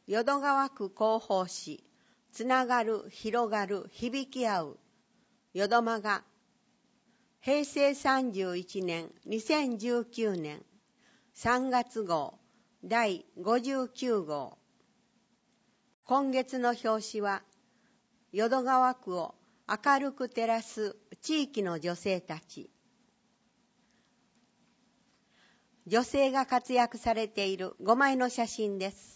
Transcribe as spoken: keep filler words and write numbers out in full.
淀川区広報誌、つながる、広がる、響き合う、淀間が、平成さんじゅういちねん、にせんじゅうきゅうねん、さんがつ号、だいごじゅうきゅう号。今月の表紙は、淀川区を明るく照らす地域の女性たち。女性が活躍されているごまいの写真です。